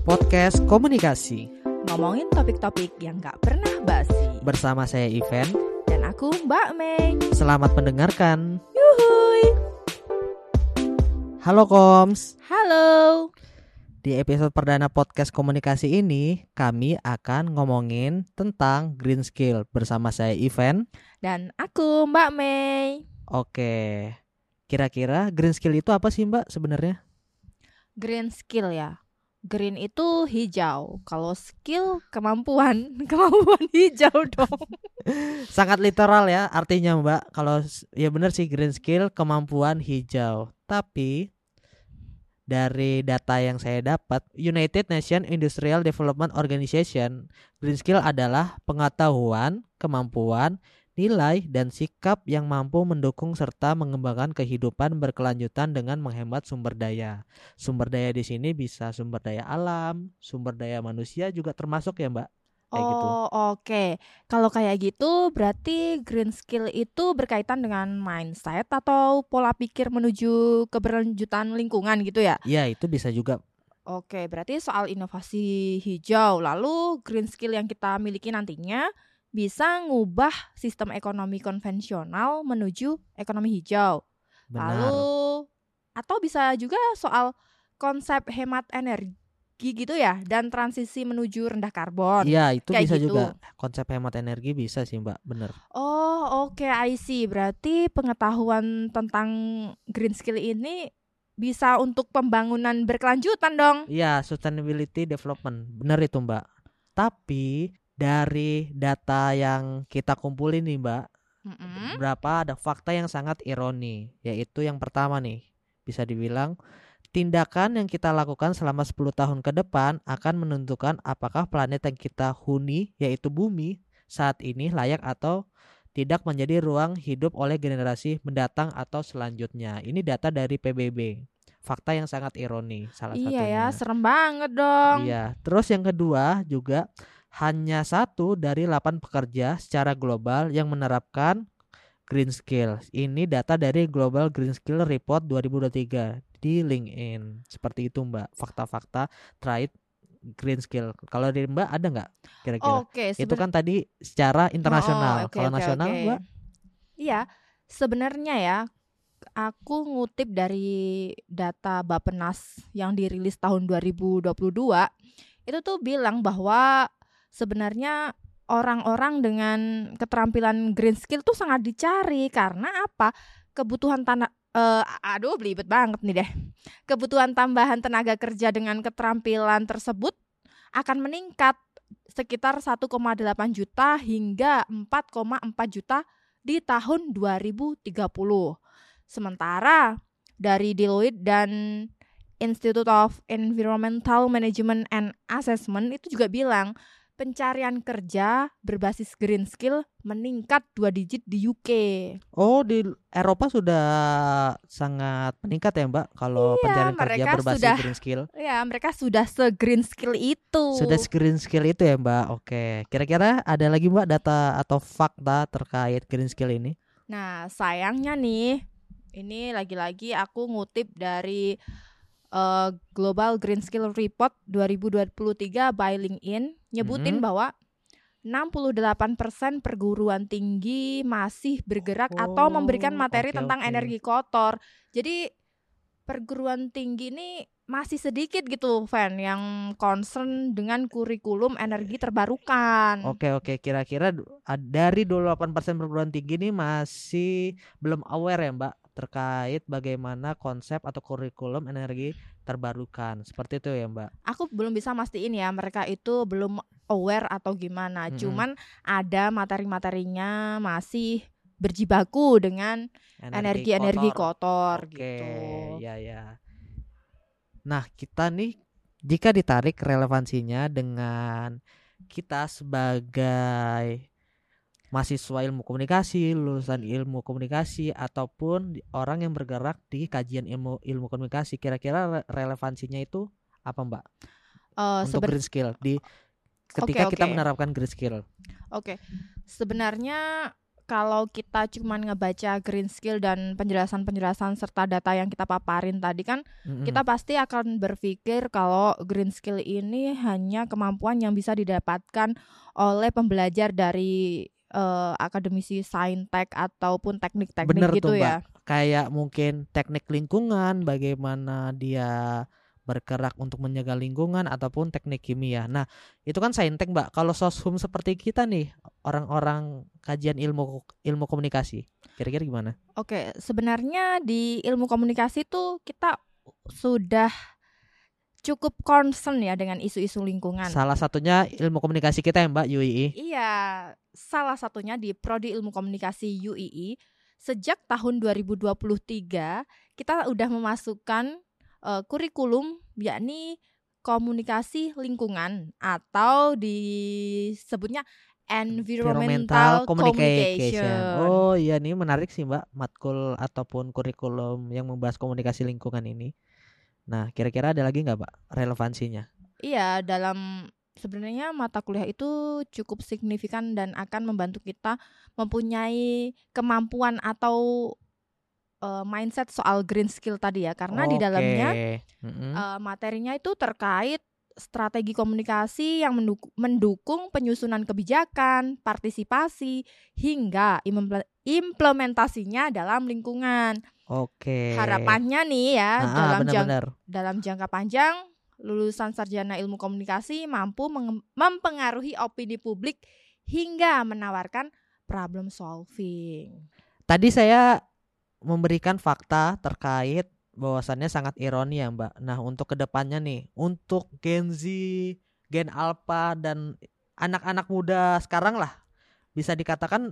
Podcast Komunikasi. Ngomongin topik-topik yang gak pernah basi. Bersama saya Ivan. Dan aku Mbak Mei. Selamat mendengarkan. Yuhuy. Halo Koms. Halo. Di episode perdana podcast komunikasi ini, kami akan ngomongin tentang green skill bersama saya Ivan. Dan aku Mbak Mei. Oke, kira-kira green skill itu apa sih Mbak sebenarnya? Green skill ya. Green itu hijau. Kalau skill kemampuan hijau dong. Sangat literal ya artinya Mbak. Kalau ya benar sih, green skill kemampuan hijau. Tapi dari data yang saya dapat, United Nations Industrial Development Organization, green skill adalah pengetahuan, kemampuan, nilai, dan sikap yang mampu mendukung serta mengembangkan kehidupan berkelanjutan dengan menghemat sumber daya. Sumber daya di sini bisa sumber daya alam, sumber daya manusia juga termasuk ya Mbak. Kayak gitu. Oke. Kalau kayak gitu berarti green skill itu berkaitan dengan mindset atau pola pikir menuju keberlanjutan lingkungan gitu ya? Ya itu bisa juga. Oke, berarti soal inovasi hijau. Lalu green skill yang kita miliki nantinya bisa ngubah sistem ekonomi konvensional menuju ekonomi hijau. Benar. Lalu atau bisa juga soal konsep hemat energi gitu ya, dan transisi menuju rendah karbon. Iya, itu kayak bisa gitu. juga. Konsep hemat energi bisa sih Mbak, bener. Oh, oke, I see. Berarti pengetahuan tentang green skill ini bisa untuk pembangunan berkelanjutan dong. Iya, sustainability development, bener itu Mbak. Tapi dari data yang kita kumpulin nih Mbak, berapa ada fakta yang sangat ironi. Yaitu yang pertama nih, bisa dibilang tindakan yang kita lakukan selama 10 tahun ke depan akan menentukan apakah planet yang kita huni, yaitu bumi, saat ini layak atau tidak menjadi ruang hidup oleh generasi mendatang atau selanjutnya. Ini data dari PBB. Fakta yang sangat ironi salah satunya. Iya ya, serem banget dong. Iya. Terus yang kedua juga, hanya 1 dari 8 pekerja secara global yang menerapkan green skill. Ini data dari Global Green Skill Report 2023 di LinkedIn. Seperti itu Mbak, fakta-fakta terkait green skill. Kalau dari Mbak ada nggak kira-kira? Oke, Itu kan tadi secara internasional. Kalau nasional Mbak? Iya, sebenarnya ya, aku ngutip dari data Bappenas yang dirilis tahun 2022. Itu tuh bilang bahwa sebenarnya orang-orang dengan keterampilan green skill tuh sangat dicari. Karena apa? Kebutuhan belibet banget nih deh. Kebutuhan tambahan tenaga kerja dengan keterampilan tersebut akan meningkat sekitar 1,8 juta hingga 4,4 juta di tahun 2030. Sementara dari Deloitte dan Institute of Environmental Management and Assessment itu juga bilang pencarian kerja berbasis green skill meningkat 2 digit di UK. Oh, di Eropa sudah sangat meningkat ya Mbak kalau pencarian kerja berbasis green skill. Iya, mereka sudah se-green skill itu. Sudah se-green skill itu ya Mbak. Oke. Kira-kira ada lagi Mbak data atau fakta terkait green skill ini? Nah, sayangnya nih, ini lagi-lagi aku ngutip dari Global Green Skill Report 2023 by LinkedIn nyebutin bahwa 68% perguruan tinggi masih bergerak atau memberikan materi tentang energi kotor. Jadi perguruan tinggi ini masih sedikit gitu, Van, yang concern dengan kurikulum energi terbarukan. Oke, kira-kira dari 28% perguruan tinggi ini masih belum aware ya Mbak terkait bagaimana konsep atau kurikulum energi terbarukan. Seperti itu ya Mbak. Aku belum bisa mastiin ya mereka itu belum aware atau gimana. Cuman ada materi-materinya masih berjibaku dengan energi kotor gitu. Ya. Nah, kita nih jika ditarik relevansinya dengan kita sebagai mahasiswa ilmu komunikasi, lulusan ilmu komunikasi, ataupun orang yang bergerak di kajian ilmu komunikasi, kira-kira relevansinya itu apa Mbak? Untuk green skill ketika kita menerapkan green skill. Oke. Sebenarnya kalau kita cuman ngebaca green skill dan penjelasan-penjelasan serta data yang kita paparin tadi kan, kita pasti akan berpikir kalau green skill ini hanya kemampuan yang bisa didapatkan oleh pembelajar dari akademisi saintek ataupun teknik-teknik. Bener gitu tuh, ya. Mbak. Kayak mungkin teknik lingkungan, bagaimana dia bergerak untuk menjaga lingkungan, ataupun teknik kimia. Nah, itu kan saintek, Mbak. Kalau soshum seperti kita nih, orang-orang kajian ilmu komunikasi, kira-kira gimana? Oke, sebenarnya di ilmu komunikasi tuh kita sudah cukup concern ya dengan isu-isu lingkungan. Salah satunya ilmu komunikasi kita ya, Mbak, UII. Iya, salah satunya di Prodi Ilmu Komunikasi UII. Sejak tahun 2023 kita udah memasukkan kurikulum yakni komunikasi lingkungan atau disebutnya environmental communication. Oh iya, nih menarik sih Mbak, matkul ataupun kurikulum yang membahas komunikasi lingkungan ini. Nah, kira-kira ada lagi nggak Mbak relevansinya? Iya, sebenarnya mata kuliah itu cukup signifikan dan akan membantu kita mempunyai kemampuan atau mindset soal green skill tadi ya, karena di dalamnya materinya itu terkait strategi komunikasi yang mendukung penyusunan kebijakan, partisipasi, hingga implementasinya dalam lingkungan. Harapannya nih ya, dalam jangka panjang, lulusan sarjana ilmu komunikasi mampu mempengaruhi opini publik hingga menawarkan problem solving. Tadi saya memberikan fakta terkait bahwasannya sangat ironi ya Mbak. Nah, untuk kedepannya nih, untuk Gen Z, Gen Alpha, dan anak-anak muda sekarang lah, bisa dikatakan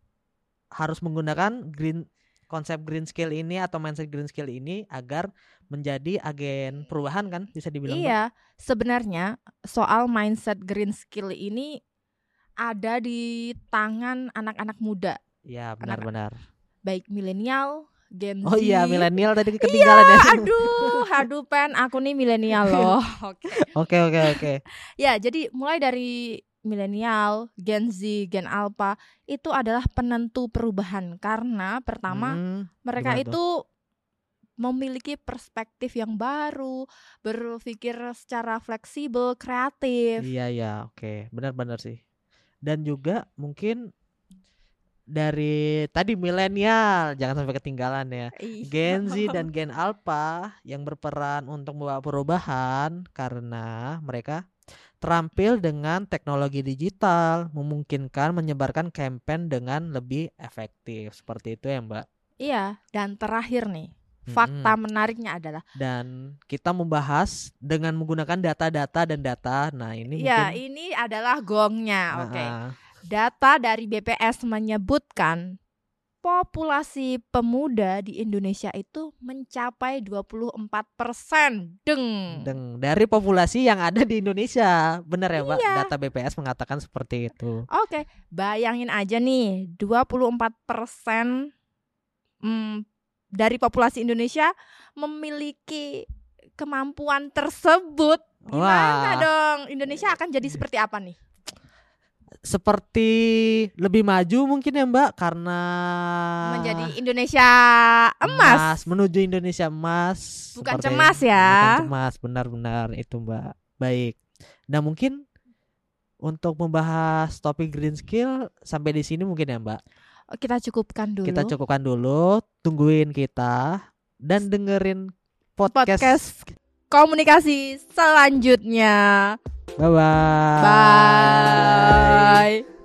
harus menggunakan konsep green skill ini atau mindset green skill ini agar menjadi agen perubahan kan, bisa dibilang. Iya, Mbak. Sebenarnya soal mindset green skill ini ada di tangan anak-anak muda. Ya, benar-benar. Baik milenial, Gen Z. Oh iya, milenial tadi ketinggalan ya. Aduh Pen, aku nih milenial loh. Oke. Ya, jadi mulai dari milenial, Gen Z, Gen Alpha itu adalah penentu perubahan karena pertama mereka itu memiliki perspektif yang baru, berpikir secara fleksibel, kreatif. Iya, oke. Benar-benar sih. Dan juga mungkin dari tadi milenial, jangan sampai ketinggalan ya. Gen Z dan Gen Alpha yang berperan untuk membawa perubahan karena mereka terampil dengan teknologi digital, memungkinkan menyebarkan campaign dengan lebih efektif. Seperti itu ya Mbak. Iya, dan terakhir nih, fakta menariknya adalah, dan kita membahas dengan menggunakan data-data dan data. Nah, ini ya, ini adalah gongnya. Oke. Data dari BPS menyebutkan populasi pemuda di Indonesia itu mencapai 24%. Deng. Dari populasi yang ada di Indonesia. Benar ya Mbak? Iya. Data BPS mengatakan seperti itu. Oke, bayangin aja nih, 24% dari populasi Indonesia memiliki kemampuan tersebut. Gimana dong? Indonesia akan jadi seperti apa nih? Seperti lebih maju mungkin ya Mbak, karena menjadi Indonesia emas, menuju Indonesia emas. Bukan cemas ya. Bukan cemas, benar-benar itu Mbak. Baik. Nah, mungkin untuk membahas topik green skill sampai di sini mungkin ya Mbak. Kita cukupkan dulu. Tungguin kita dan dengerin podcast komunikasi selanjutnya. Bye-bye. Bye.